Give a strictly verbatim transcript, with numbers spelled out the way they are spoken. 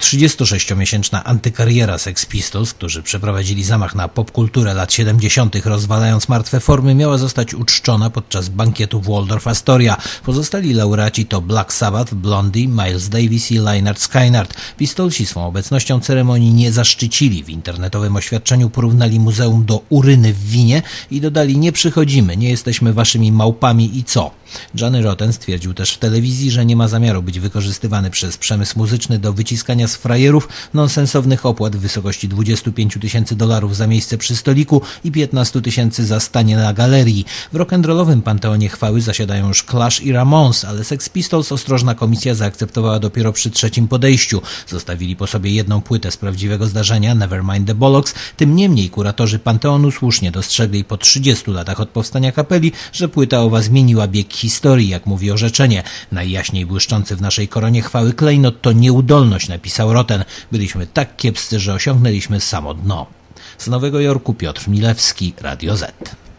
trzydziestosześciomiesięczna antykariera Sex Pistols, którzy przeprowadzili zamach na popkulturę lat siedemdziesiątych, rozwalając martwe formy, miała zostać uczczona podczas bankietu w Waldorf Astoria. Pozostali laureaci to Black Sabbath, Blondie, Miles Davis i Lynyrd Skynyrd. Pistolsi swą obecnością ceremonii nie zaszczycili. W internetowym oświadczeniu porównali muzeum do uryny w winie i dodali: nie przychodzimy, nie jesteśmy waszymi małpami i co? Johnny Rotten stwierdził też w telewizji, że nie ma zamiaru być wykorzystywany przez przemysł muzyczny do wyciskania z frajerów nonsensownych opłat w wysokości dwudziestu pięciu tysięcy dolarów za miejsce przy stoliku i piętnastu tysięcy za stanie na galerii. W rock'n'rollowym panteonie chwały zasiadają już Clash i Ramones, ale Sex Pistols ostrożna komisja zaakceptowała dopiero przy trzecim podejściu. Zostawili po sobie jedną płytę z prawdziwego zdarzenia, Nevermind the Bollocks. Tym niemniej kuratorzy panteonu słusznie dostrzegli po trzydziestu latach od powstania kapeli, że płyta owa zmieniła bieg historii, jak mówi orzeczenie. Najjaśniej błyszczący w naszej koronie chwały klejnot to nieudolność, napisał Rotten. Byliśmy tak kiepscy, że osiągnęliśmy samo dno. Z Nowego Jorku Piotr Milewski, Radio Z.